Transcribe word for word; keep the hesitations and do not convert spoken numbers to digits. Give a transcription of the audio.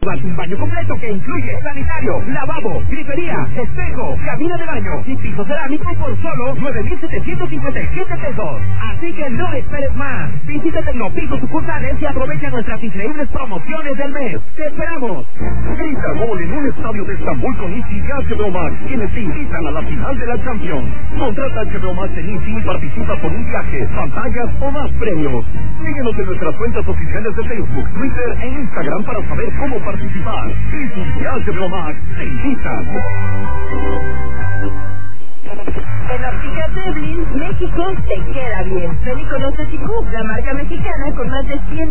Un baño completo que incluye sanitario, lavabo, grifería, espejo, cabina de baño y piso cerámico por solo nueve mil setecientos cincuenta y siete pesos. Así que no esperes más. Visita Tecnopiso sucursales y aprovecha nuestras increíbles promociones del mes. ¡Te esperamos! Grita gol en un estadio de Estambul con Easy y H B O Max, quienes te invitan a la final de la Champions. Contrata H B O Max en Easy y participa por un viaje, pantallas o más premios. Síguenos en nuestras cuentas oficiales de Facebook, Twitter e Instagram para saber cómo participar. Easy y H B O Max te invitan. En Óptica Teblin, México te queda bien. Ven y conoce T Q, la marca mexicana con más de cien